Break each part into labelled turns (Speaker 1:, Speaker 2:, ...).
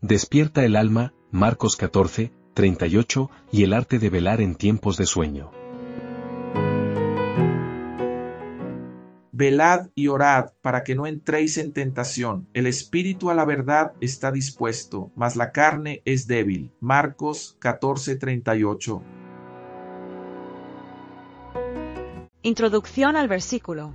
Speaker 1: Despierta el alma, Marcos 14, 38, y el arte de velar en tiempos de sueño.
Speaker 2: Velad y orad para que no entréis en tentación. El espíritu a la verdad está dispuesto, mas la carne es débil. Marcos 14, 38.
Speaker 3: Introducción al versículo.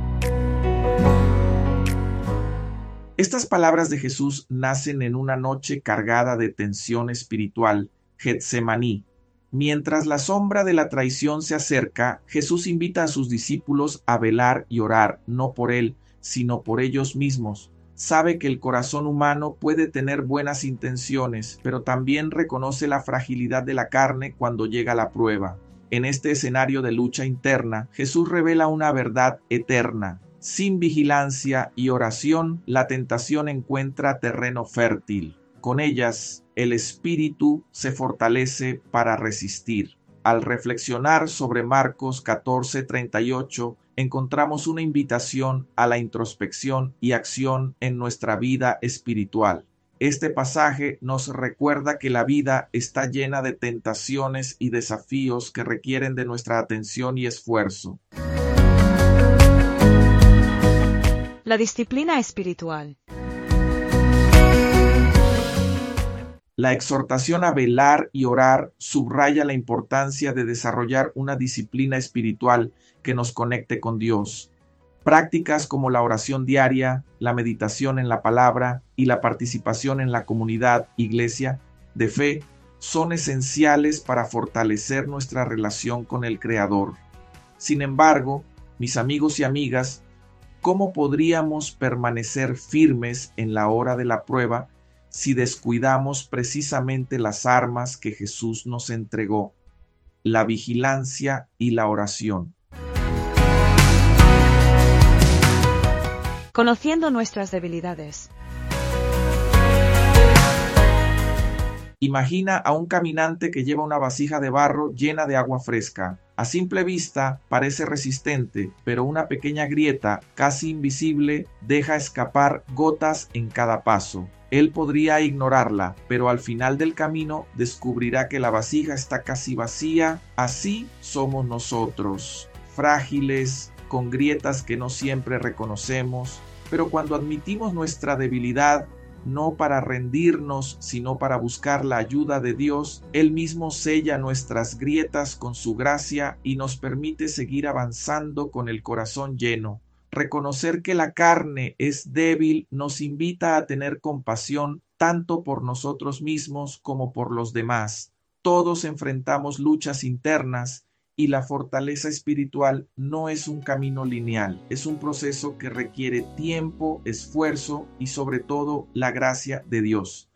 Speaker 2: Estas palabras de Jesús nacen en una noche cargada de tensión espiritual, Getsemaní. Mientras la sombra de la traición se acerca, Jesús invita a sus discípulos a velar y orar, no por él, sino por ellos mismos. Sabe que el corazón humano puede tener buenas intenciones, pero también reconoce la fragilidad de la carne cuando llega la prueba. En este escenario de lucha interna, Jesús revela una verdad eterna. Sin vigilancia y oración, la tentación encuentra terreno fértil. Con ellas, el espíritu se fortalece para resistir. Al reflexionar sobre Marcos 14:38, encontramos una invitación a la introspección y acción en nuestra vida espiritual. Este pasaje nos recuerda que la vida está llena de tentaciones y desafíos que requieren de nuestra atención y esfuerzo.
Speaker 3: La disciplina espiritual.
Speaker 2: La exhortación a velar y orar subraya la importancia de desarrollar una disciplina espiritual que nos conecte con Dios. Prácticas como la oración diaria, la meditación en la palabra y la participación en la comunidad, iglesia, de fe, son esenciales para fortalecer nuestra relación con el Creador. Sin embargo, mis amigos y amigas, ¿cómo podríamos permanecer firmes en la hora de la prueba si descuidamos precisamente las armas que Jesús nos entregó, la vigilancia y la oración?
Speaker 3: Conociendo nuestras debilidades.
Speaker 2: Imagina a un caminante que lleva una vasija de barro llena de agua fresca. A simple vista parece resistente, pero una pequeña grieta, casi invisible, deja escapar gotas en cada paso. Él podría ignorarla, pero al final del camino descubrirá que la vasija está casi vacía. Así somos nosotros, frágiles, con grietas que no siempre reconocemos, pero cuando admitimos nuestra debilidad, no para rendirnos, sino para buscar la ayuda de Dios, Él mismo sella nuestras grietas con su gracia y nos permite seguir avanzando con el corazón lleno. Reconocer que la carne es débil nos invita a tener compasión tanto por nosotros mismos como por los demás. Todos enfrentamos luchas internas y la fortaleza espiritual no es un camino lineal, es un proceso que requiere tiempo, esfuerzo y sobre todo la gracia de Dios.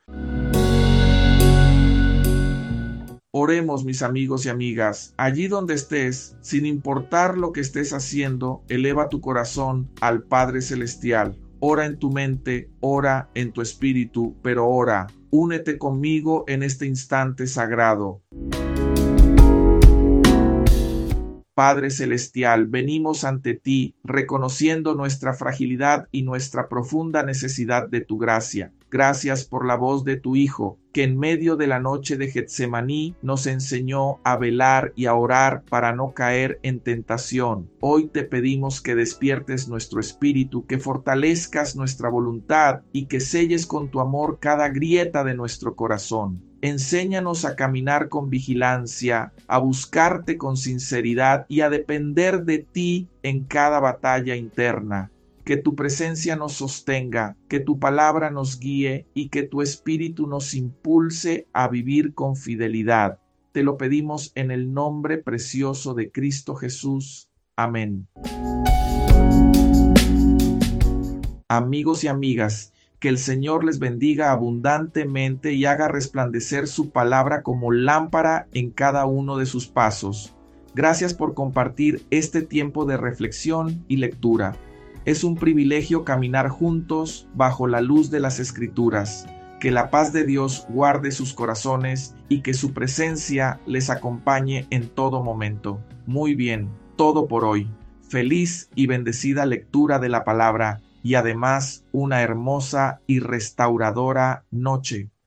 Speaker 2: Oremos, mis amigos y amigas, allí donde estés, sin importar lo que estés haciendo, eleva tu corazón al Padre Celestial. Ora en tu mente, ora en tu espíritu, pero ora. Únete conmigo en este instante sagrado. Padre Celestial, venimos ante ti, reconociendo nuestra fragilidad y nuestra profunda necesidad de tu gracia. Gracias por la voz de tu Hijo, que en medio de la noche de Getsemaní nos enseñó a velar y a orar para no caer en tentación. Hoy te pedimos que despiertes nuestro espíritu, que fortalezcas nuestra voluntad y que selles con tu amor cada grieta de nuestro corazón. Enséñanos a caminar con vigilancia, a buscarte con sinceridad y a depender de ti en cada batalla interna. Que tu presencia nos sostenga, que tu palabra nos guíe y que tu espíritu nos impulse a vivir con fidelidad. Te lo pedimos en el nombre precioso de Cristo Jesús. Amén. Amigos y amigas, que el Señor les bendiga abundantemente y haga resplandecer su palabra como lámpara en cada uno de sus pasos. Gracias por compartir este tiempo de reflexión y lectura. Es un privilegio caminar juntos bajo la luz de las Escrituras. Que la paz de Dios guarde sus corazones y que su presencia les acompañe en todo momento. Muy bien, todo por hoy. Feliz y bendecida lectura de la palabra y además una hermosa y restauradora noche.